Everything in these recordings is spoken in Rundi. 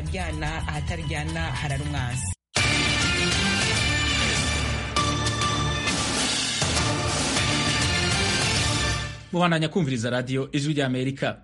aharyana ahataryana harara umwansi. Mubandanya kumviriza radio Ijwi rya Amerika.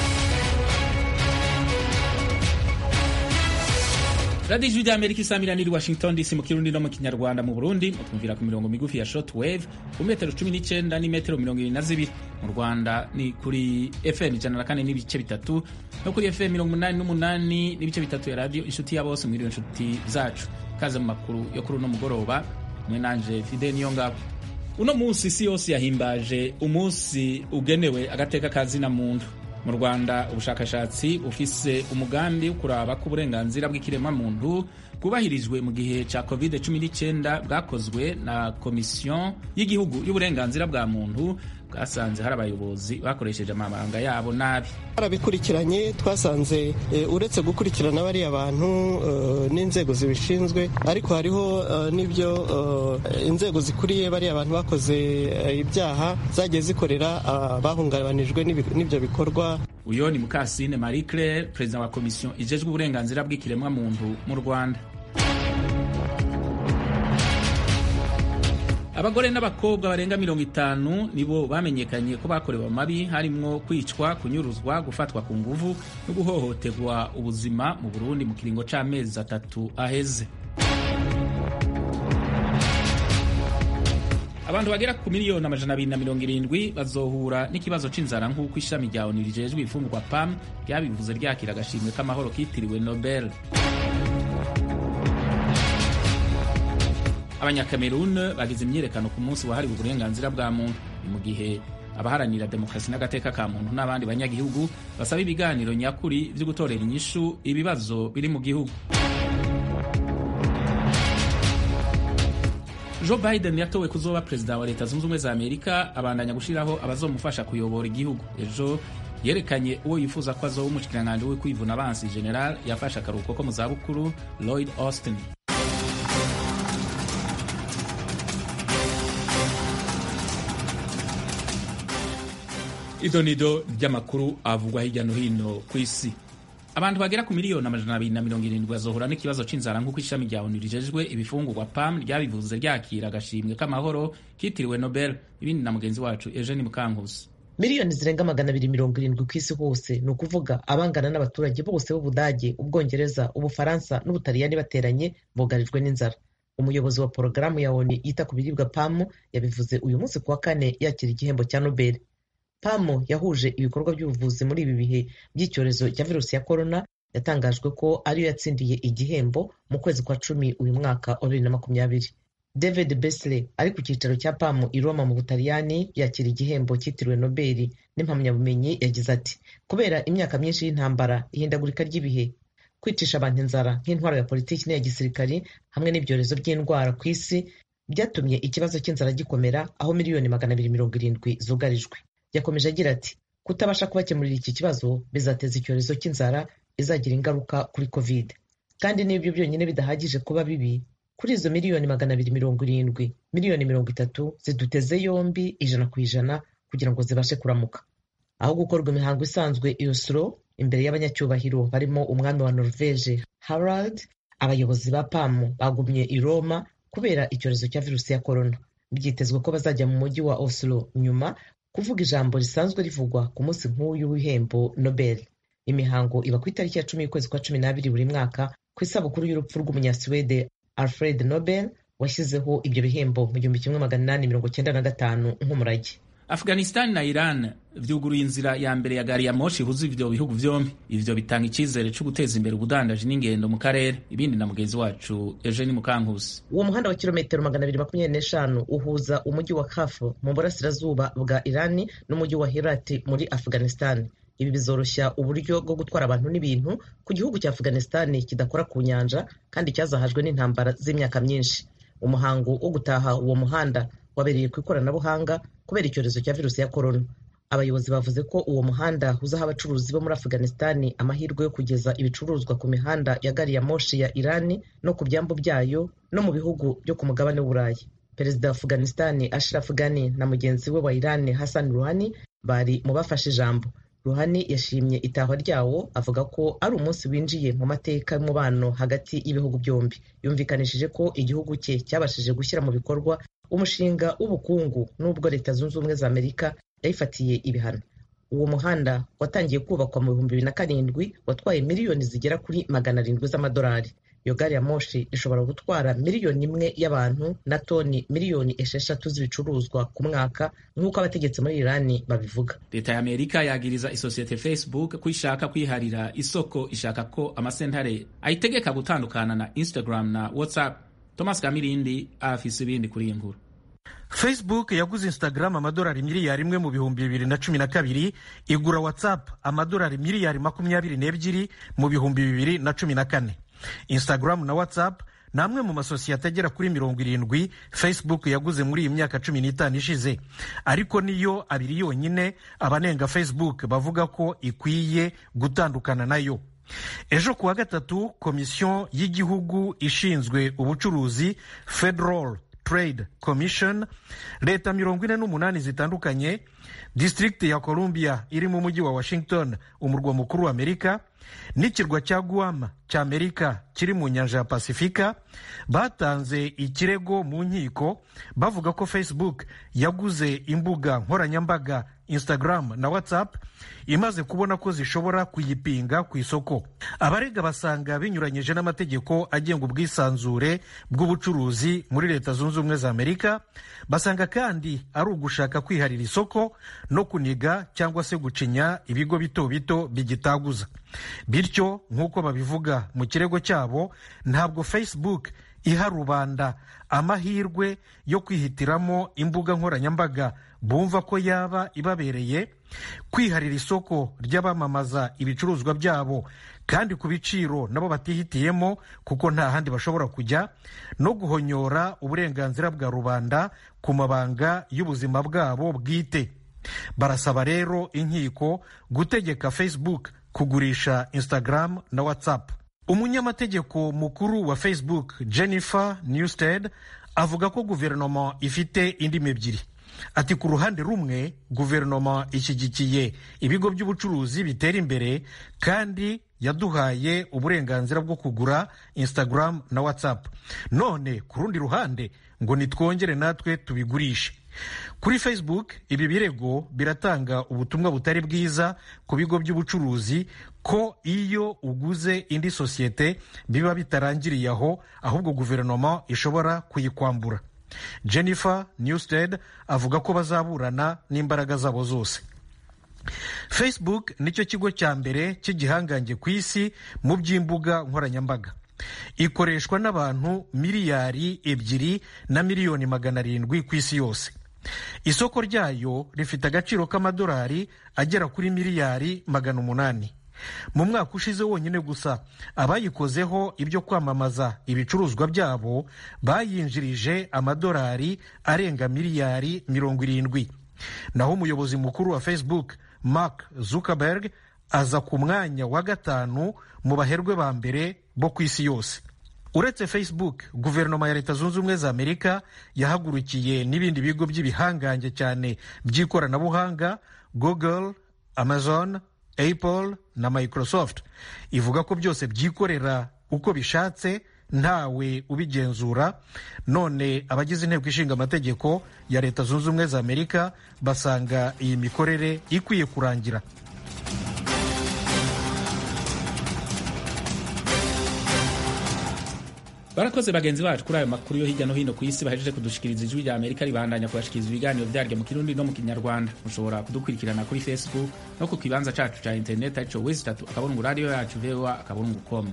Radio Ijwi rya Amerika isamirana iri Washington DC mu Kirundi no mu Kinyarwanda. Mu Burundi mutumvira ku mirongo migufi ya shortwave ku metero 19 n'imetero 22. Mu Rwanda ni kuri FM 104 n'ibice bitatu no kuri FM 88 n'ibice bitatu ya radio Inshuti ya Bose muri inshuti zacu. Kaze mu makuru yo kuri no mugoroba mwe nanje Fidel Niyongabo. Uno munsi isi yose yahimbaje umunsi ugenewe agateka kazina muntu. Mu Rwanda ubushakashatsi ufise umugambi wo kuraba ko uburenganzira bw'ikirema muntu bwubahirijwe mu gihe ca COVID-19 bwakozwe na Komisiyo y'Igihugu y'Uburenganzira bwa Muntu. Bwasanze hari abayobozi bakoresheje amabanga yabo nabi. Arabikurikiranye twasanze uretse gukurikirana bari abantu n'inzego zibishinzwe, ariko hariho n'ibyo inzego zikuriye bari abantu bakoze ibyaha zagiye zikorera bahungabanijwe n'ibyo bikorwa. Uyo ni Mukasine Marie Claire, perezida wa komisiyo ijejwe uburenganzira bw'ikiremwa muntu mu Rwanda. Abagore n'abakobwa barenga 50 nibo bamenyekanye ko bakorewe amabi harimwo kwicwa, kunyuruzwa, gufatwa ku nguvu no guhohoterwa ubuzima mu Burundi mu kiringo c'amezi 3 aheze. Abantu bagera ku miliyoni 270 bazohura n'ikibazo c'inzara nk'uko ishami rya ONU rijejwe ifungurwa PAM ryabivuze ryakira agashimwe k'amahoro kitiriwe Nobel. Abanyakamerun bagize imyiyerekano ku munsi wahariwe uburenganzira bwa muntu mu gihe abaharanira demokrasi n'agateka ka muntu n'abandi banyagihugu basaba ibiganiro nyakuri vyo gutorera inyishu ibibazo biri mu gihugu. Joe Biden yatowe kuzoba perezida wa Leta Zunze Ubumwe za Amerika, abandanya gushiraho abazomufasha kuyobora igihugu. Ejo yerekanye uwo yifuza ko azoba umushikiranganji we kwivuna abansi General yafashe akaruhuko ko mu zabukuru Lloyd Austin. Idonido ry'amakuru avugwa hirya no hino ku isi. Abantu bagera ku miliyoni 270 bazohura n'ikibazo c'inzara nk'uko ishami rya ONU rijejwe ibifungurwa PAM ryabivuze ryakira agashimwe k'amahoro kitiriwe Nobel. Ibindi na mugenzi wacu Eugene Mukankusi. Miliyoni zirenga 270 ku isi hose, ni ukuvuga abangana n'abaturage bose b'Ubudage, Ubwongereza, Ubufaransa n'Ubutaliyani bateranye bugarijwe n'inzara. Umuyobozi wa porogaramu ya ONU yita ku biribwa PAM yabivuze uyu munsi kuwa kane yakira igihembo cya Nobel. PAM yahuje ibikorwa by'ubuvuzi muri ibi bihe by'icyorezo cya virusi ya corona. Yatangajwe ko ariyo yatsindiye igihembo mu kwezi kwa 10 uyu mwaka wa 2020. David Beasley ari ku cyicaro cya PAM i Roma mu Butaliyani yakira igihembo cyitiriwe Nobel n'impamyabumenyi. Yagize ati, kubera imyaka myinshi y'intambara, ihindagurika ry'ibihe, kwicisha abantu inzara nk'intwaro ya politiki n'iya gisirikari hamwe n'ibyorezo by'indwara ku isi byatumye ikibazo cy'inzara gikomera, aho miliyoni 270 zugarijwe. Yakomeje agira ati, kutabasha kubakemurira iki kibazo bizateza icyorezo cy'inzara izagira ingaruka kuri COVID. Kandi n'ibyo byonyine bidahagije kuba bibi, kuri izo miliyoni 270, miliyoni 30 ziduteze yombi 100% kugira ngo zibashe kuramuka. Aho gukorwa imihango isanzwe i Oslo imbere y'abanyacyubahiro barimo umwami wa Norvege Harald, abayobozi ba PAM bagumye i Roma kubera icyorezo cya virusi ya corona. Byitezwe ko bazajya mu mujyi wa Oslo nyuma kuvuga ijambo risanzwe rivugwa ku munsi nk'uyu w'ihembo Nobel. Imihango iba ku itariki ya 10 y'ukwezi kwa 12 buri mwaka ku isabukuru y'urupfu rw'umunyaswede Alfred Nobel washyizeho ibyo bihembo mu 1895 nk'umurage. Afghanistan na Iran vyuguruye inzira ya mbere ya gari ya moshi ihuza ivyo bihugu vyombi. Ivyo bitanga icizere cyo guteza imbere ubudandaji n'ingendo mu karere. Ibindi na mugenzi wacu Eugene Mukankusi. Uwo muhanda wa kilometero 225 uhuza umujyi wa Kaf mu burasirazuba bwa Iran n'umujyi wa Herat muri Afghanistan. Ibi bizoroshya uburyo bwo gutwara abantu n'ibintu ku gihugu cya Afghanistan kidakora ku nyanja kandi cyazahajwe n'intambara z'imyaka myinshi. Umuhango wo gutaha uwo muhanda wabereye ku ikoranabuhanga kubera icyorezo cya virusi ya corona. Abayobozi bavuze ko uwo muhanda uzaha abacuruzi bo muri Afghanistan amahirwe yo kugeza ibicuruzwa ku mihanda ya gari ya moshi ya Iran no ku byambu byayo no mu bihugu byo ku mugabane w'Uburayi. Perezida wa Afghanistan Ashraf Ghani na mugenzi we wa Iran Hassan Rouhani bari mu bafashe ijambo. Rouhani yashimye itahwa ryawo avuga ko ari umunsi winjiye mu mateka y'umubano hagati y'ibihugu byombi. Yumvikanishije ko igihugu cye cyabashije gushyira mu bikorwa umushinga w'ubukungu n'ubwo Leta Zunze Ubumwe za Amerika yayifatiye ibihano. Uwo muhanda watangiye kubakwa mu 2007 watwaye miliyoni zigera kuri 700 z'amadolari. Iyo gari ya moshi ishobora gutwara 1 miliyoni y'abantu na toni 6 miliyoni z'ibicuruzwa ku mwaka nk'uko abategetsi muri Irani babivuga. Leta ya Amerika yagiriza isosiyete Facebook ko ishaka kwiharira isoko, ishaka ko amasentare ayitegeka gutandukana na Instagram na WhatsApp. Thomas Kamirindi afise ibindi kuri iyi nkuru. Facebook yaguze Instagram amadolari miliyari 1 mu 2012, igura WhatsApp amadolari miliyari 22 mu 2014. Instagram na WhatsApp ni amwe mu masosiyete agera kuri 70 Facebook yaguze muri iyi myaka 15 ishize, ariko niyo abiri yonyine abanenga Facebook bavuga ko ikwiye gutandukana nayo. Ejo kuwa gatatu, komisiyo y'igihugu ishinzwe ubucuruzi Federal Trade Commission, leta 48 zitandukanye, District ya Columbia iri mu mujyi wa Washington, umurwa mukuru wa Amerika, n'ikirwa cya Guam cya Amerika kiri mu nyanja ya Pasifika, batanze ikirego mu nkiko bavuga ko Facebook yaguze imbuga nkoranyambaga Instagram na WhatsApp imaze kubona ko zishobora kuyipinga ku isoko. Abarega basanga binyuranyije n'amategeko agenga ubwisanzure bw'ubucuruzi muri Leta Zunze Ubumwe za Amerika, basanga kandi ari ugushaka kwiharira isoko no kuniga cyangwa se gucinya ibigo bito bito bigitaguza. Bityo nk'uko babivuga mu kirego cyabo, ntabwo Facebook iha rubanda amahirwe yo kwihitiramo imbuga nkoranyambaga bumva ko yaba ibabereye, kwiharira isoko ry'abamamaza ibicuruzwa byabo kandi ku biciro nabo batihitiyemo kuko nta handi bashobora kujya, no guhonyora uburenganzira bwa rubanda ku mabanga y'ubuzima bwabo bwite. Barasaba rero inkiko gutegeka Facebook kugurisha Instagram na WhatsApp. Umunyamategeko mukuru wa Facebook Jennifer Newstead avuga ko guverinoma ifite indimi ebyiri. Ati ku ruhande rumwe guverinoma ishyigikiye ibigo by'ubucuruzi bitera imbere kandi yaduhaye uburenganzira bwo kugura Instagram na WhatsApp, none ku rundi ruhande ngo nitwongere natwe tubigurishe. Kuri Facebook ibi birego biratanga ubutumwa butari bwiza ku bigo by'ubucuruzi ko iyo uguze indi sosiyete biba bitarangiriye aho, ahubwo guverinoma ishobora kuyikwambura. Jennifer Newstead avuga ko bazaburana n'imbaraga zabo zose. Facebook nicyo kigo cya mbere cy'igihangange ku isi mu by'imbuga nkoranyambaga. Ikoreshwa n'abantu miliyari 2 na miliyoni 700 ku isi yose. Isoko ryayo rifite agaciro k'amadolari agera kuri miliyari 800. Mu mwaka ushize wonyine gusa abayikozeho ibyo kwamamaza ibicuruzwa byabo bayinjirije amadolari arenga miliyari 70. Naho umuyobozi mukuru wa Facebook Mark Zuckerberg aza ku mwanya wa 5 mu baherwe ba mbere bo ku isi yose. Uretse Facebook, guverinoma ya Leta Zunze Ubumwe za Amerika yahagurukiye n'ibindi bigo by'ibihangange cyane by'ikoranabuhanga, Google, Amazon, Apple na Microsoft. Ivuga ko byose byikorera uko bishatse ntawe ubigenzura. None abagize inteko ishinga amategeko ya Leta Zunze Ubumwe za Amerika basanga iyi mikorere ikwiye kurangira. Barakoze bagenzi bacu kuri ayo makuru yo hirya no hino ku isi bahejeje kudushikiriza. Ijwi rya Amerika ribandanya kubashikiriza ibiganiro byaryo mu Kirundi no mu Kinyarwanda. Mushobora kudukurikirana kuri Facebook no ku kibanza cacu ca internet arico www.radio.voa.com.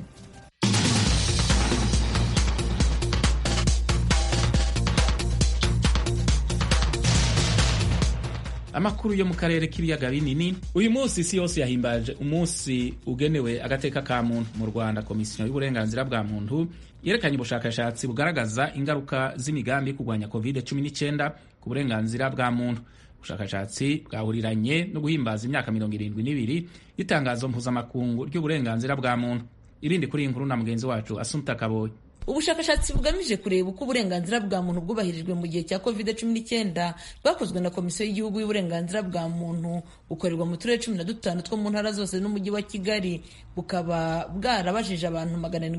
Amakuru yo mu karere k'ibiyaga binini. Uyu munsi isi yose yahimbaje umunsi ugenewe agateka ka muntu. Mu Rwanda, komisiyo y'uburenganzira bwa muntu yerekanye ubushakashatsi bugaragaza ingaruka z'imigambi kurwanya COVID-19 ku burenganzira bwa muntu. Ubushakashatsi bwahuriranye no guhimbaza imyaka 72 y'itangazo mpuzamakungu ry'uburenganzira bwa muntu. Ibindi kuri iyi nkuru na mugenzi wacu Assumpta Kaboyi. ubushakashatsi bugamije kureba uko uburenganzira bwa muntu bwubahirijwe mu gihe cya covid-19 bwakozwe na komisiyo y'igihugu y'uburenganzira bwa muntu bukorerwa mu turere 15 two mu ntara zose n'umujyi wa Kigali, bukaba bwarabajije abantu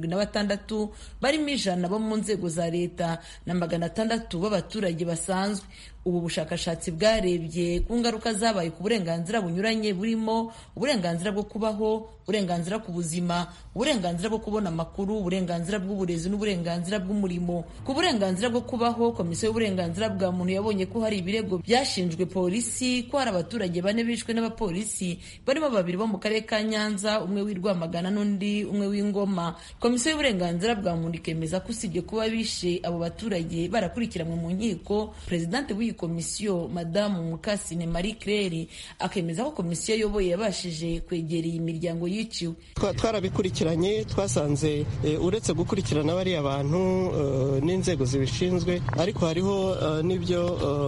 706 barimo 100 bo mu nzego za leta na 600 b'abaturage basanzwe. Ubu bushakashatsi bwarebye ku ngaruka zabaye ku burenganzira bunyuranye burimo uburenganzira bwo kubaho, uburenganzira ku buzima, uburenganzira bwo kubona amakuru, uburenganzira bw'uburezi n'uburenganzira bw'umurimo. Ku burenganzira bwo kubaho, komisiyo y'uburenganzira bwa muntu yabonye ko hari ibirego byashinjwe polisi ko hari abaturage 4 bishwe n'abapolisi barimo 2 bo mu karere ka Nyanza, umwe w'i Rwamagana n'undi umwe w'Ingoma. Komisiyo y'uburenganzira bwa muntu ikemeza ko usibye kuba bishe abo baturage barakurikiranwe mu nkiko, presidente w'iyi komisiyo Madamu Mukasine Marie Claire akemeza ko komisiyo yoboye yabashije kwegera iyi miryango yiciwe. Twarabikurikiranye, twasanze uretse gukurikirana bariya abantu n'inzego zibishinzwe, ariko hariho n'ibyo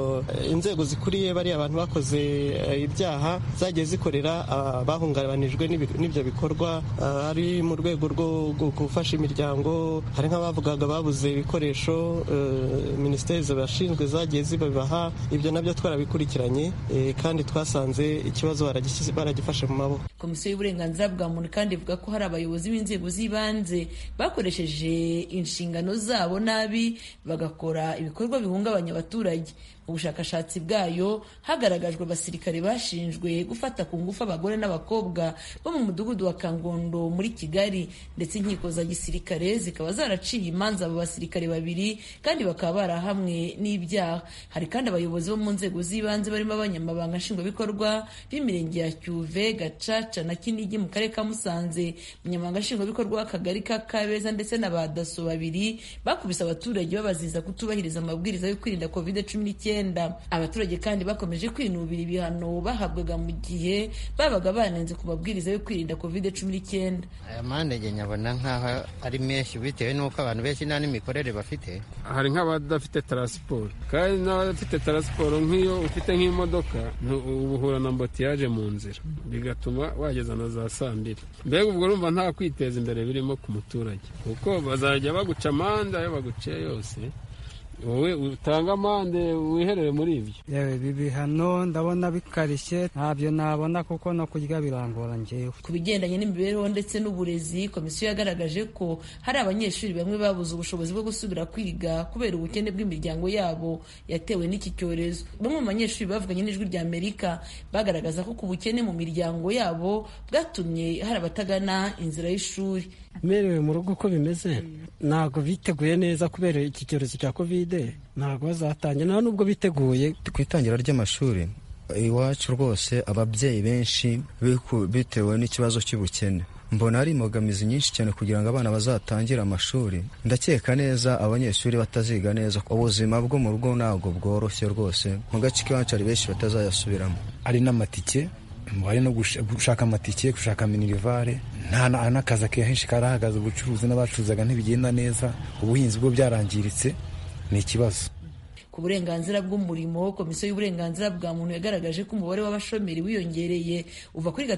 inzego zikuriye bariya abantu bakoze ibyaha zagiye zikorera bahungabanijwe n'ibyo bikorwa, ari mu rwego rwo gufasha imiryango. Hari nk'abavugaga babuze ibikoresho, minisiteri zibashinzwe zagiye zibaha. Ibyo nabyo twarabikurikiranye kandi twasanze ikibazo baragifashe mu maboko. Komisiyo y'uburenganzira bwa muntu kandi ivuga ko hari abayobozi b'inzego z'ibanze bakoresheje inshingano zabo nabi bagakora ibikorwa bihungabanya abaturage. Mu bushakashatsi bwayo hagaragajwe abasirikare bashinjwe gufata ku ngufu abagore n'abakobwa bo mu mudugudu wa Kangondo muri Kigali, ndetse inkiko za gisirikare zikaba zaraciye imanza abo basirikare 2 kandi bakaba barahamwe n'ibyaha. Hari kandi abayobozi bo mu nzego z'ibanze barimo abanyamabanga nshingwabikorwa b'imirenge ya Cyuve, Gacaca na Kinigi mu karere ka Musanze, umunyamabanga nshingwabikorwa w'akagari ka Kabeza ndetse na ba daso 2 bakubise abaturage babaziza kutubahiriza amabwiriza yo kwirinda covid-19. Abaturage kandi bakomeje kwinubira ibihano bahabwaga mu gihe babaga banenze ku mabwiriza yo kwirinda covid-19. Aya mande nyabona nkaho ari menshi bitewe n'uko abantu benshi nta n'imikorere bafite. Hari nk'abadafite transport, kandi n'abadafite transport nk'iyo ufite nk'imodoka ubuhura na mbotiyage mu nzira bigatuma wageza na za sandiri. Mbega ubwo urumva nta kwiteza imbere birimo ku muturage, kuko bazajya baguca amande ayo baguciye yose, wowe utanga amande wiherere muri ibyo. Yewe ibi bihano ndabona bikarishye, ntabyo nabona kuko no kurya birangora njyewe. Ku bigendanye n'imibereho ndetse n'uburezi, komisiyo yagaragaje ko hari abanyeshuri bamwe babuze ubushobozi bwo gusubira kwiga kubera ubukene bw'imiryango yabo yatewe n'iki cyorezo. Bamwe mu banyeshuri bavuganye n'Ijwi rya Amerika bagaragaza ko ku bukene mu miryango yabo bwatumye hari abatagana inzira y'ishuri. Merewe mu rugo uko bimeze ntabwo biteguye neza kubera iki cyorezo cya covid, ntabwo bazatangira nubwo biteguye. Ku itangira ry'amashuri iwacu rwose ababyeyi benshi bitewe n'ikibazo cy'ubukene mbona ari imbogamizi nyinshi cyane kugira ngo abana bazatangire amashuri. Ndakeka neza abanyeshuri bataziga neza, ubuzima bwo mu rugo ntabwo bworoshye rwose. Mu gace k'iwacu hari benshi batazayasubiramo. Ari n'amatike, bari no gushaka amatike, gushaka minirivare, nta n'akazi kenshi karahagaze, ubucuruzi n'abacuruzaga ntibigenda neza, ubuhinzi bwo byarangiritse, ni ikibazo. Ku burenganzira bw'umurimo, komisiyo y'uburenganzira bwa muntu yagaragaje ko umubare w'abashomeri wiyongereye uva kuri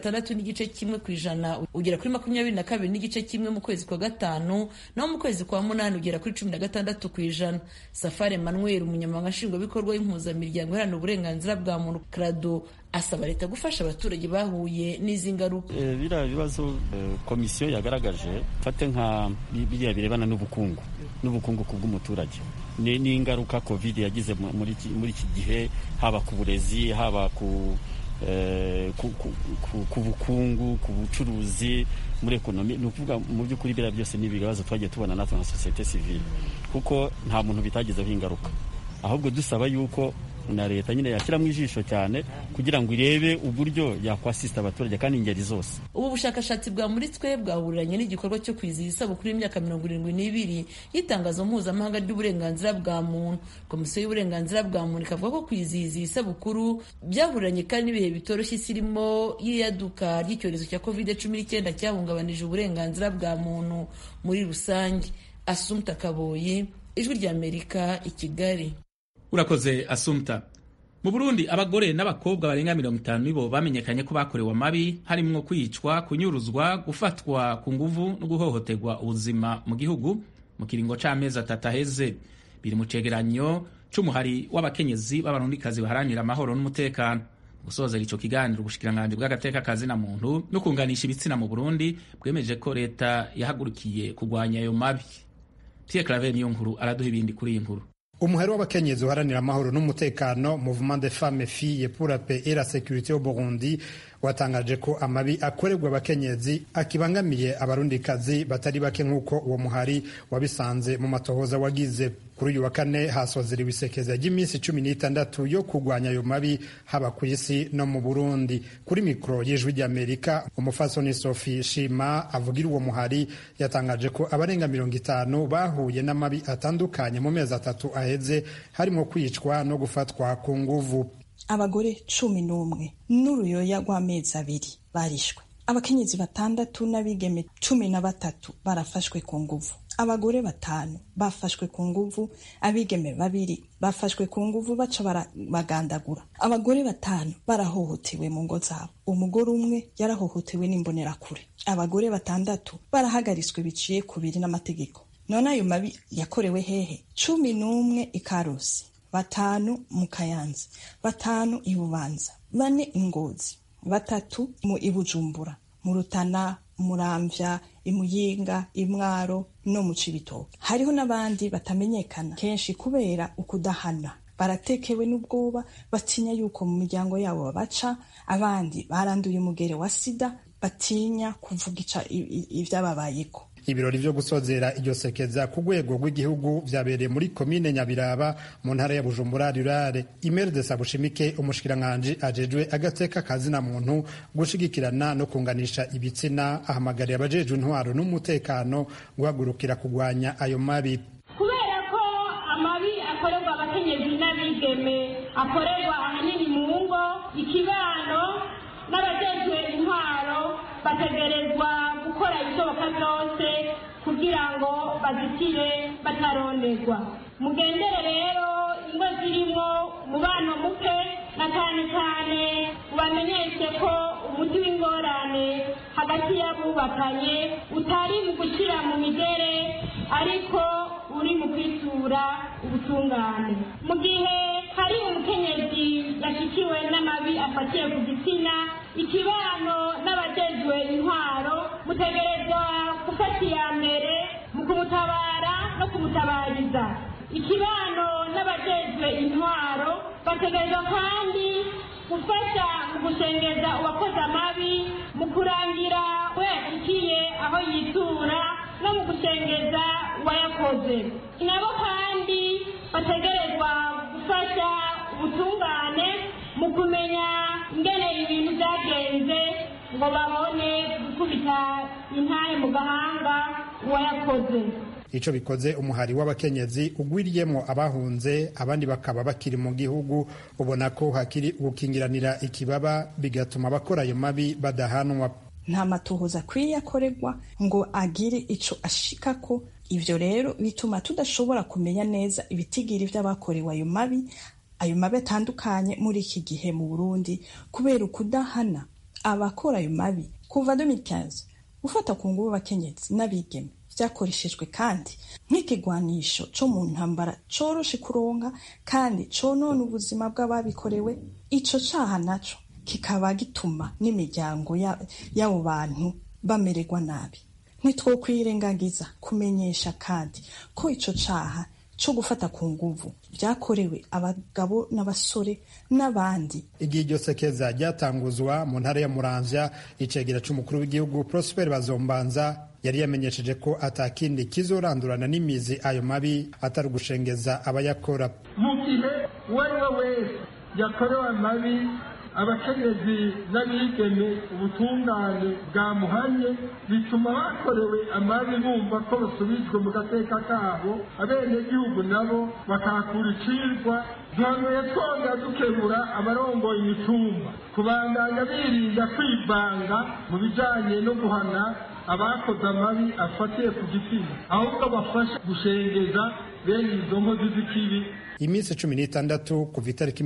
6.1% ugera kuri 22.1% mu kwezi kwa gatanu, naho mu kwezi kwa munani ugera kuri 16%. Safari Emmanuel, umunyamabanga nshingwabikorwa w'impuzamiryango iharanira uburenganzira bwa muntu CRADO, asaba leta gufasha abaturage bahuye n'izi ngaruka. Biriya bibazo komisiyo yagaragaje fate nka biriya birebana n'ubukungu kubw'umuturage n'ingaruka covid yagize muri iki gihe, haba ku burezi, haba ku bukungu, ku bucuruzi, muri ekonomi. Ni ukuvuga mu by'ukuri biriya byose ni ibibazo twagiye tubona natwe nka societe civile, kuko nta muntu bitagezeho ingaruka, ahubwo dusaba yuko na leta nyine yashyiramo ijisho cyane kugira ngo irebe uburyo yakwasista abaturage kandi ingeri zose. Ubu bushakashatsi bwamuritswe bwahuriranye n'igikorwa cyo kwizihiza isabukuru y'imyaka 72 y'itangazo mpuzamahanga ry'uburenganzira bwa muntu. Komisiyo y'uburenganzira bwa muntu ikavuga ko kwizihiza isabukuru byahuriranye kandi n'ibihe bitoroshye irimo y'iyaduka ry'icyorezo cya covid-19 cyahungabanije uburenganzira bwa muntu muri rusange. Assumpta Kaboyi, Ijwi rya Amerika, i Kigali. Urakoze Assumpta. Mu Burundi abagore n'abakobwa barenga 50 nibo bamenyekanye ko bakorewe amabi harimwo kwicwa, kunyuruzwa, gufatwa ku nguvu no guhohoterwa ubuzima mu gihugu mu kiringo c'amezi 3 aheze. Biri mu cegeranyo c'umuhari w'abakenyezi b'abarundikazi baharanira amahoro n'umutekano. Gusozera ico kiganiro, ubushikiranganji bw'agateka kazina muntu no kunganisha ibitsina mu Burundi bwemeje ko leta yahagurukiye kugwanya ayo mabi. Pierre Claver niyo nkuru araduha ibindi kuri iyi nkuru. Umuhari w'abakenyezi uharanira amahoro n'umutekano Mouvement des femmes et filles pour la paix et la sécurité au Burundi watangaje ko amabi akorerwa abakenyezi akibangamiye abarundikazi batari bake nk'uko uwo muhari wabisanze mu matohoza wagize. Kuri uyu wa kane hasozera ibisekeza ry'iminsi 16 yo kugwanya ayo mabi haba ku isi no mu Burundi. Kuri mikro y'Ijwi ry'Amerika, umufasoni Sophie Shima avugira uwo muhari yatangaje ko abarenga 50 bahuye n'amabi atandukanye mu mezi 3 aheze, harimo kwicwa no gufatwa ku nguvu. Abagore 11 n'uruyoya rw'amezi 2 barishwe. Abakenyezi 6 n'abigeme 13 barafashwe ku nguvu. Abagore 5 bafashwe ku nguvu, abigeme 2 bafashwe ku nguvu baca bagandagura. Abagore 5 barahohotewe mu ngo zabo. Umugore umwe yarahohotewe n'imbonerakure. Abagore 6 barahagariswe biciye kubiri n'amategeko. None ayo mabi yakorewe hehe? 11 i Karusi, 5 mu Kayanza, 5 i Bubanza, 4 i Ngozi, 3 mu Ibujumbura, mu Rutana, Muramvya, Imuyinga, Imwaro no mu Cibitoke. Hariho n'abandi batamenyekana kenshi kubera ukudahana. Baratekewe n'ubwoba, batinya yuko mu miryango yabo babaca. Abandi baranduye umugere wa sida, batinya kuvuga ivyababayeko. Ibirori vyo gusozera iryo sekeza ku rwego rw'igihugu vyabereye muri komine Nyabiraba mu ntara ya Bujumbura rurare. Imelda Sabushimike, umushikiranganji ajejwe agateka kazina muntu gushigikirana no kunganisha ibitsina, ahamagariye abajejwe intwaro n'umutekano guhagurukira kugwanya ayo mabi. Kubera ko amabi akorerwa abakenyezi n'abigeme akorerwa ahanini mu ngo, ikibano n'abajejwe intwaro bategerezwa gukora ibishoboka byose kugira ngo bazitire bataronderwa. Mugendere rero ingo zirimo umubano muke, na cyane cyane ubamenyeshe ko umuti w'ingorane hagati y'abubakanye utari mu gushyira mu migere, ariko uri mu kwitura ubutungane. Mu gihe hari umukenyezi yashyikiwe n'amabi afatiye ku gitsina, ikibano n'abajejwe intwaro mutegerezwa gufata iya mbere mu kumutabara no kumutabariza. Ikibano n'abajejwe intwaro bategerezwa kandi gufasha mu gushengeza uwakoze amabi, mu kurangira we yashikiye aho yitura no mu gushengeza uwayakoze. Nabo kandi bategerezwa gufasha ubutungane mu kumenya ingene ibintu byagenze ngo babone gukubita intahe mu gahanga uwayakoze. Ico bikoze umuhari w'abakenyezi ugwiriyemo abahunze, abandi bakaba bakiri mu gihugu, ubona ko hakiri gukingiranira ikibaba bigatuma abakora ayo mabi badahanwa. Nta matohoza akwiye akorerwa ngo agire ico ashikako. Ivyo rero bituma tudashobora kumenya neza ibitigiri vy'abakorewe ayo mabi atandukanye muri iki gihe mu Burundi kubera ukudahana abakora ayo mabi. Kuva 2015 gufata ku nguvu abakenyezi n'abigeme vyakoreshejwe kandi nk'ikigwanisho co mu ntambara coroshe kuronka kandi conona ubuzima bw'ababikorewe. Ico caha naco kikaba gituma n'imiryango y'abo bantu bamererwa nabi. Ntitwokwirengagiza kumenyesha kandi ko ico caha co gufata ku nguvu vyakorewe abagabo n'abasore n'abandi. Igihe iryo sekeza ryatanguzwa mu ntara ya Muramvya, icegera c'umukuru w'igihugu Prosper Bazombanza yari yamenyesheje ko atakindi kizorandurana n'imizi ayo mabi atari gushengeza abayakora. Mu gihe uwariwe wese yakorewe amabi, abakenyezi n'abigeme ubutungane bwamuhanye, bituma bakorewe amabi bumva ko basubijwe mu gateka kabo, abenegihugu nabo bakakura icirwa. Duhanuye twongera dukebura abarongoye imitumba kubandanya birinda kwivanga mu bijanye no guhana abakoze amabi afatiye ku gitsina ahubwo bafasha gushengeza bene izo nkozi z'ikibi. Iminsi 16 kuva itariki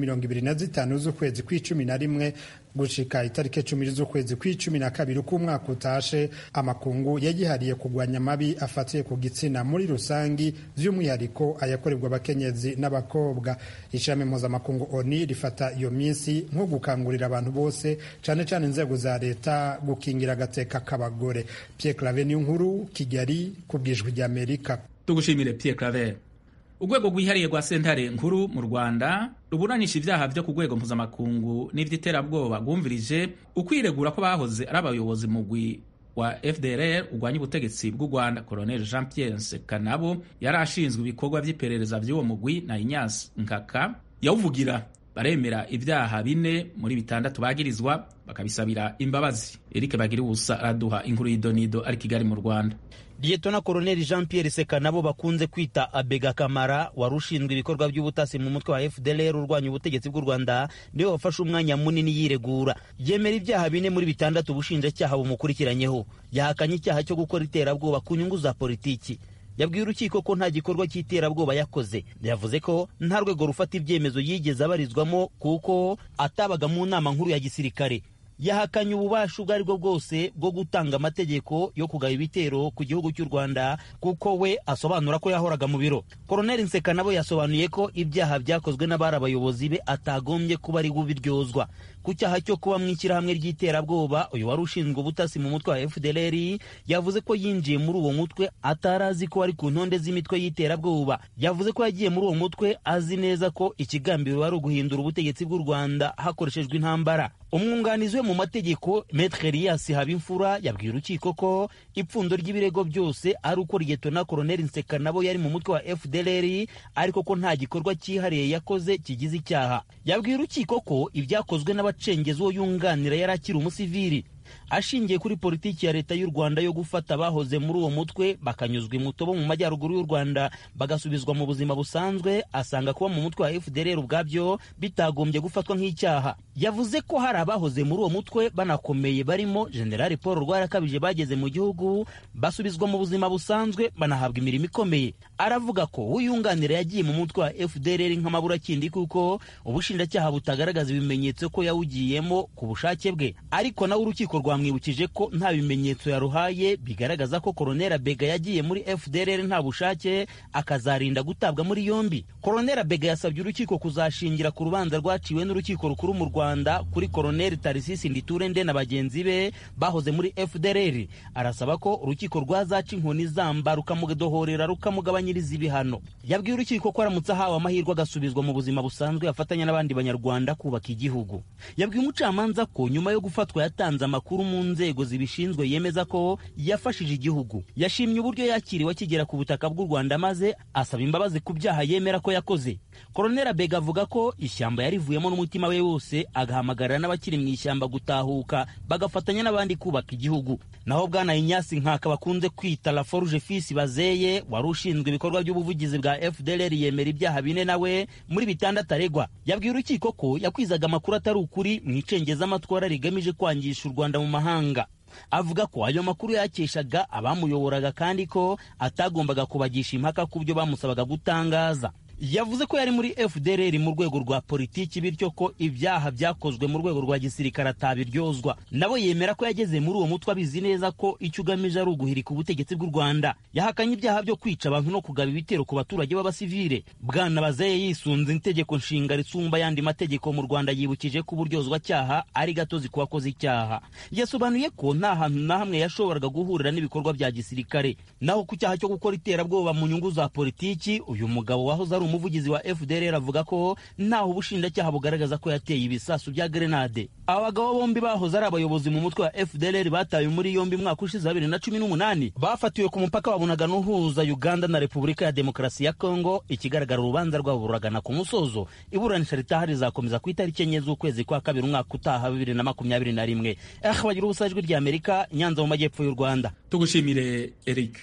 25 z'ukwezi kw'icumi gushika itariki 10 z'ukwezi kw'icumi k'umwaka utashe, amakungu yagihariye kugwanya amabi afatiye ku gitsina muri rusangi, by'umwihariko ayakorerwa abakenyezi n'abakobwa. Ishami mpuzamakungu ONU rifata iyo minsi nko gukangurira abantu bose, cane cane inzego za leta, gukingira agateka k'abagore. Pierre Claver Niyonkuru, Kigali, kubw'Ijwi ry'Amerika. Tugushimire Pierre Claver. Urwego rwihariye rwa sentare nkuru mu Rwanda ruburanisha ibyaha byo ku rwego mpuzamakungu n'ivy'iterabwoba rwumvirije ukwiregura ko bahoze ari abayobozi mugwi wa FDLR urwanya ubutegetsi bw'u Rwanda. Colonel Jean Pierre Nsekanabo yari ashinzwe ibikorwa by'iperereza by'uwo mugwi na Ignace Nkaka yawuvugira. Baremera ibyaha 4 muri 6 bagirizwa, bakabisabira imbabazi. Eric Bagiriwusa araduha inkuru y'idonido ari Kigali mu Rwanda. Lieutenant Colonel Jean Pierre Nsekanabo bakunze kwita Abega Kamara warushinzwe ibikorwa by'ubutasi mu mutwe wa FDLR urwanya ubutegetsi bw'u Rwanda niwe wafashe umwanya munini yiregura. Yemera ibyaha 4 muri 6 ubushinjacyaha bumukurikiranyeho. Yahakanye icyaha cyo gukora iterabwoba ku nyungu za politiki. Yabwiye urukiko ko nta gikorwa cy'iterabwoba yakoze. Yavuze ko nta rwego rufata ibyemezo yigeze abarizwamo kuko atabaga mu nama nkuru ya gisirikare. Yahakanye ububasha ubwo aribwo bwose bwo gutanga amategeko yo kugaba ibitero ku gihugu cy'u Rwanda kuko we asobanura ko yahoraga mu biro. Colonel Nsekanabo yasobanuye ko ibyaha byakozwe n'abari abayobozi be atagombye kuba ari gubiryozwa. Ku cyaha cyo kuba mu ishyirahamwe ry'iterabwoba, uyu wari ushinzwe ubutasi mu mutwe wa FDLR yavuze ko yinjiye muri uwo mutwe atarazi ko ari ku ntonde z'imitwe y'iterabwoba. Yavuze ko yagiye muri uwo mutwe azi neza ko ikigambiro ari uguhindura ubutegetsi bw'u Rwanda hakoreshejwe intambara. Umwunganizi we mu mategeko Maître Elias Habimfura yabwiye urukiko ko ipfundo ry'ibirego byose ari uko Lieutenant Colonel Nsekanabo yari mu mutwe wa FDLR ariko ko nta gikorwa cyihariye yakoze kigize icyaha. Yabwiye urukiko ko ibyakozwe n'abacengezi wo yunganira yari akiri umusivili. Ashingiye kuri politiki ya leta y'u Rwanda yo gufata abahoze muri uwo mutwe bakanyuzwa imutobo mu majyaruguru y'u Rwanda bagasubizwa mu buzima busanzwe, asanga kuba mu mutwe wa FDLR ubwabyo bitagombye gufatwa nk'icyaha. Yavuze ko hari abahoze muri uwo mutwe banakomeye barimo General Paul Rwarakabije bageze mu gihugu basubizwa mu buzima busanzwe banahabwa imirimo ikomeye. Aravuga ko uyunganira yagiye mu mutwe wa FDLR nk'amaburakindi kuko ubushinjacyaha butagaragaza ibimenyetso ko yawugiyemo ku bushake bwe, ariko nawe urukiko rwamwibukije ko nta bimenyetso yaruhaye bigaragaza ko Colonel Abega yagiye muri FDLR nta bushake akazarinda gutabwa muri yombi. Colonel Abega yasabye urukiko kuzashingira ku rubanza rwaciwe n'urukiko rukuru mu Rwanda kuri Colonel Tarisisi Nditurende na bagenzi be bahoze muri FDLR. Arasaba ko urukiko rwazaca inkoni zamba rukamudohorera rukamugabanyiriza ibihano. Yabwiye urukiko ko aramutse ahawe amahirwe agasubizwa mu buzima busanzwe afatanya n'abandi banyarwanda kubaka igihugu. Yabwiye umucamanza ko nyuma yo gufatwa yatanze amakuru mu nzego zibishinzwe yemeza ko yafashije igihugu. Yashimye uburyo yakiriwe akigera ku butaka bw'u Rwanda maze asaba imbabazi ku byaha yemera ko yakoze. Colonel Abega avuga ko ishyamba yarivuyemo n'umutima we wose, agahamagarira n'abakiri mu ishyamba gutahuka bagafatanya n'abandi kubaka igihugu. Naho bwana Ignace Nkaka bakunze kwita La Forge Fils Bazeye wari ushinzwe ibikorwa by'ubuvugizi bwa FDLR yemera ibyaha 4 nawe muri 6 aregwa. Yabwiye urukiko ko yakwizaga amakuru atari ukuri mu icengezamatwara rigamije kwangisha u Rwanda mu mahanga. Avuga ko ayo makuru yakeshaga abamuyoboraga kandi ko atagombaga kubagisha impaka ku byo bamusabaga gutangaza. Yavuze ko yari muri FDLR mu rwego rwa politiki bityo ko ibyaha byakozwe mu rwego rwa gisirikare atabiryozwa. Nabo yemera ko yageze muri uwo mutwe abizi neza ko icyo ugamije ari uguhirika ubutegetsi bw'u Rwanda. Yahakanye ibyaha byo kwica abantu no kugaba ibitero ku baturage b'abasivile. Bwana Bazeye yisunze itegeko nshinga risumba yandi mategeko mu Rwanda yibukije ko uburyozwa cyaha ari gatozi ku bakoze icyaha. Yasobanuye ko nta hantu na hamwe yashoboraga guhurira n'ibikorwa bya gisirikare. Naho ku cyaha cyo gukora iterabwoba mu nyungu za politiki, uyu mugabo wahoze ari umuvugizi wa FDLR avuga ko ntaho ubushinjacyaha bugaragaza ko yateye ibisasu bya grenade. Abagabo bombi bahoze ari abayobozi mu mutwe wa FDLR bataye muri yombi mwaka ushize 2018 bafatiwe ku mupaka wa Bunagana uhuza Uganda na Repubulika ya Demokarasi ya Kongo. Ikigaragara urubanza rwabo ruragana ku musozo. Iburanisha ritahari rizakomeza ku itariki 9 z'ukwezi kwa kabiri umwaka utaha 2021. Bagira ubusajwi rya Amerika Nyanza mu majyepfo y'u Rwanda. Tugushimire Eric.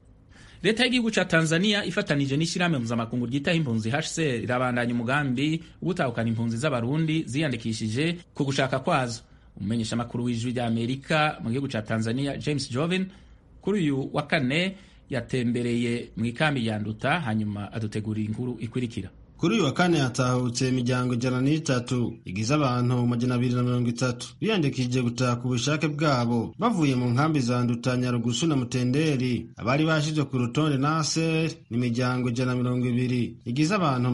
Leta y'igihugu ca Tanzania ifatanije n'ishyirahamwe mpuzamakungu ryitaho impunzi HCR irabandanya umugambi gutahukana impunzi z'abarundi ziyandikishije ku gushaka kwazo. Umumenyesha makuru w'ijwi rya Amerika mu gihugu ca Tanzania James Joven kuri uyu wa kane yatembereye mu ikambi ya Nduta hanyuma adutegurira inkuru ikurikira. Kuri uyu wa kane hatahutse imiryango 103 igize abantu 230 biyandikishije gutaha ku bushake bwabo bavuye mu nkambi za Nduta, Nyarugusu na Mutenderi. Abari bashizwe ku rutonde na ASER ni imiryango 120 igize abantu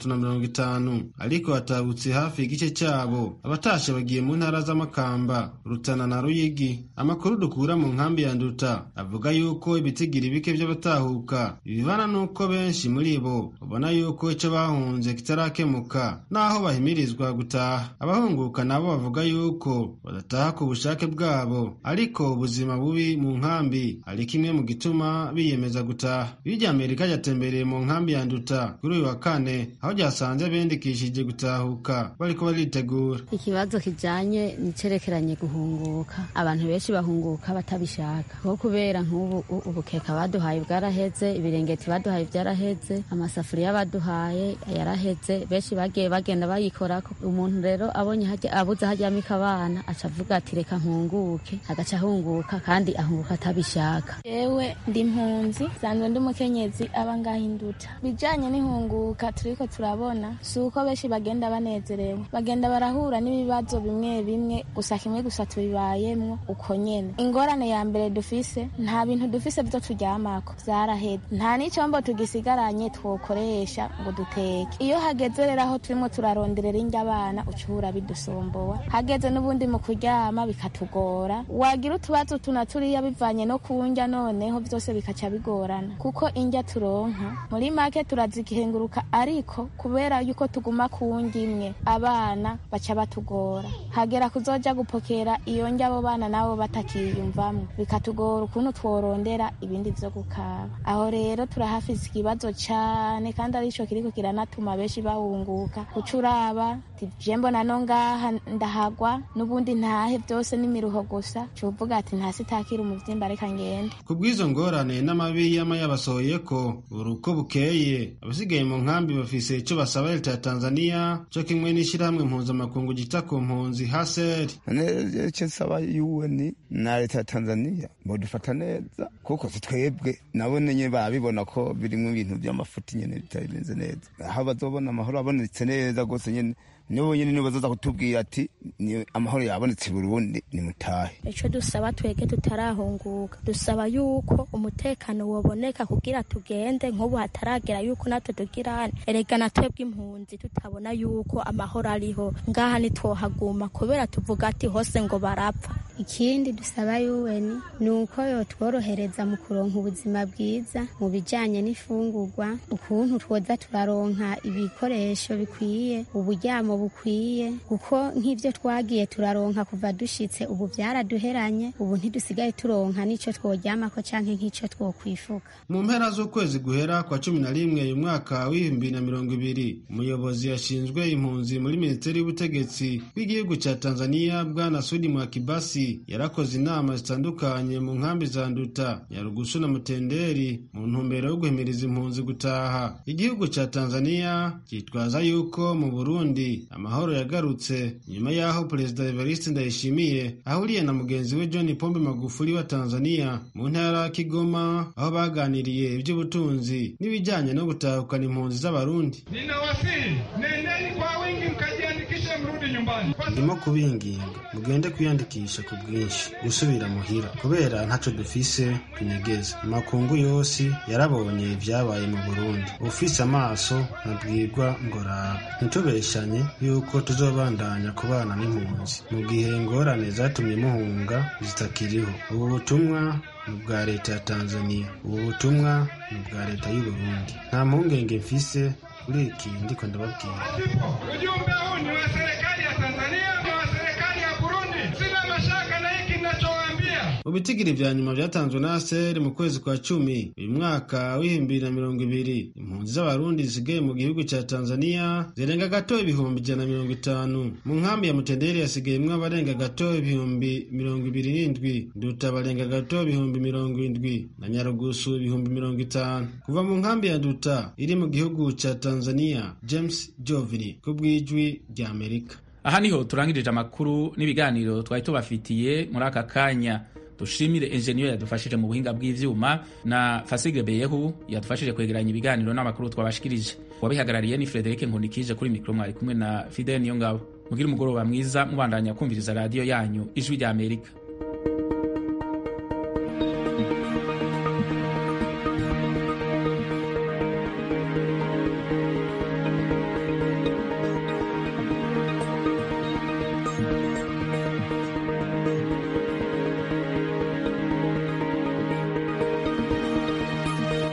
350, ariko hatahutse hafi igice cyabo abatashe bagiye mu ntara z'Amakamba, Rutana na Ruyigi. Amakuru dukura mu nkambi ya Nduta avuga yuko ibitigiri bike by'abatahuka bivana nuko benshi muri bo ubona yuko icyo bahunze kitarakemuka naho bahimirizwa gutaha. Abahunguka nabo bavuga yuko badataha ku bushake bwabo, ariko ubuzima bubi mu nkambi ari kimwe mu gituma biyemeza gutaha. Bijya Amerika yatembereye mu nkambi ya Nduta kuri uyu wa kane, aho ryasanze bendikishije gutahuka bariko baritegura. Ikibazo kijanye nicerekeranye guhunguka, abantu benshi bahunguka batabishaka, kuko kubera nk'ubu ubukeka baduhaye bwaraheze, ibirengeti baduhaye byaraheze, amasafuriya baduhaye yaraheze, benshi bagiye bagenda bayikorako. Umuntu rero abonye abuze hajyamika abana aca avuga ati reka nkunguke, agaca ahunguka kandi ahunguka atabishaka. Ewe ndi impunzi sanzwe ndi umukenyezi aba ngaha i Nduta. Bijanye n'ihunguka turiko turabona suko benshi bagenda banezerewe, bagenda barahura n'ibibazo bimwe bimwe, gusa kimwe gusa tubibayemwo uko nyene. Ingorane ya mbere dufise, nta bintu dufise byo turyamako vyaraheze, nta n'icombo tugisigaranye twokoresha ngo duteke. Iyo hageze rero aho turimo turaronderera indya abana ucura bidusombowa, hageze n'ubundi mu kuryama bikatugora, wagira utubazo tunaturiya bivanye no kunjya, noneho byose bikaca bigorana kuko indya turonka muri make turazigihenguruka, ariko kubera yuko tuguma kunjya imwe abana baca batugora, hagera kuzoja gupokera iyo ndya abo bana nabo batakiyumvamo bikatugora ukuntu tworondera ibindi vyo gukaba. Aho rero turahafise ikibazo cane, kandi arico kiriko kiranatuma benshi bahunguka. Ucuraba je mbona no ngaha ndahagwa n'ubundi ntahe, byose n'imiruho gusa, cuvuga ati ntasitakira umuvyimba reka ngende. Kubwizo ngorane n'amabi yama yabasohoye ko uruko bukeye, abasigaye mu nkambi bafise ico basaba leta ya Tanzania cyo kimwe n'ishirahamwe mpuzamakungu gita ku mpunzi ASER. Icyo nsaba UN na leta ya Tanzania bodufata neza, kuko twebwe nabo nyene babibona ko birimwe ibintu by'amafuti nyene bitabimenze neza. Aho bazobona amahoro abonetse neza gose nyene nibo nyene nibo bazaza kutubwira ati ni amahoro yabonetse Burundi ni mutahe. Ico dusaba twege tutarahunguka, dusaba yuko umutekano woboneka kugira tugende, nk'ubu hataragera yuko natwe tugirane. Erega natwebwe impunzi tutabona yuko amahoro ariho ngaha nitwohaguma, kubera tuvuga ati hose ngo barapfa. Ikindi dusaba UN nuko yotworohereza mu kuronka ubuzima bwiza mu bijanye n'ifungurwa, ukuntu twoza turaronka ibikoresho bikwiye, uburyamo bukwiye, kuko nk'ivyo twagiye turaronka kuva dushitse ubu vyaraduheranye, ubu ntidusigaye turonka nico tworyamako canke nk'ico twokwifuka. Mu mpera z'ukwezi guhera kwa 11 uyu mwaka w'2020, umuyobozi yashinzwe impunzi muri Minisiteri y'Ubutegetsi bw'igihugu ca Tanzania Bwana Sudi Mwakibasi yarakoze inama zitandukanye mu nkambi za Nduta, Nyarugusu na Mutenderi mu ntumbero yo guhimiriza impunzi gutaha. Igihugu ca Tanzania cyitwaza yuko mu Burundi amahoro yagarutse nyuma yaho Perezida Evariste Ndayishimiye ahuriye na mugenzi we John Pombe Magufuli wa Tanzania mu ntara ya Kigoma, aho baganiriye iby'ubutunzi n'ibijyanye no gutahukana impunzi z'Abarundi. Ninawasihi, nendeni kwa wingi mkajiandikishe mrudi nyumbani. Ndimo kubinginga mugende kwiyandikisha ku bwinshi gusubira muhira, kubera ntaco dufise tunyegeza. Amakungu yose yarabonye ibyabaye mu Burundi, ufise amaso nabwirwa ngora. Ntitubeshanye yuko tuzobandanya kubana n'impunzi mu gihe ingorane zatumye muhunga zitakiriho. Ubu butumwa ni bwa leta ya Tanzania, ubu butumwa ni bwa leta y'u Burundi. Nta mpungenge mfise kuri iki ndiko ndababwira. Ujumbe huu ni wa serikali ya Tanzania na wa serikali ya Burundi. Sina mashaka na hiki ninachowaambia. Mu bitigiri vya nyuma vyatanzwe na ASER mu kwezi kwa 10 uyu mwaka w'2020, impunzi z'Abarundi zisigaye mu gihugu ca Tanzania zirenga gato ibihumbi 150. Mu nkambi ya Mutenderi hasigayemwo abarenga gato ibihumbi 27, Nduta barenga gato ibihumbi 70 na Nyarugusu ibihumbi 50. Kuva mu nkambi ya Nduta iri mu gihugu ca Tanzania, James Jovini ku bw'ijwi rya Amerika. Aha niho turangirije amakuru n'ibiganiro twari tubafitiye muri aka kanya. dushimire engineer yadufashije mu buhinga bw'ivyuma na Fasige Beyehu yadufashije kwegeranya ibiganiro n'amakuru twabashikirije. Wabihagarariye ni Frederic Nkunikije, kuri mikro mwari kumwe na Fidel Niyongabo. Mugire umugoroba mwiza mubandanya kumviriza radio yanyu Ijwi rya Amerika.